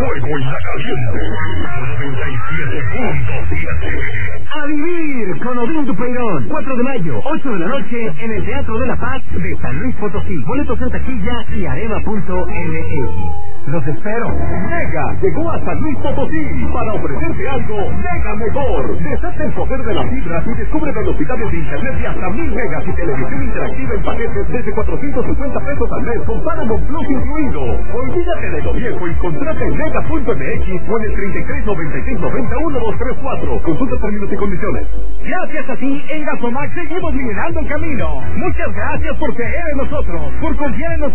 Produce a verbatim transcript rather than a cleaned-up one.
fuego y la caliente. noventa y siete punto siete. A vivir con Odín Dupeirón. cuatro de mayo, ocho de la noche, en el Teatro de la Paz de San Luis Potosí. Boletos en taquilla y areva punto m x. Los espero. Mega llegó a San Luis Potosí para ofrecerte algo mega mejor. Desata el poder de las fibras y descubre velocidades de internet de hasta mil megas y televisión interactiva en paquetes desde cuatrocientos cincuenta pesos al mes con Paramount Plus incluido. Olvídate de lo viejo y contrata en mega punto m x o en el treinta y tres noventa y seis noventa uno dos tres cuatro. Consulta términos y condiciones. Gracias a ti, en Gasomax seguimos liderando el camino. Muchas gracias por creer en nosotros, por confiar en nosotros.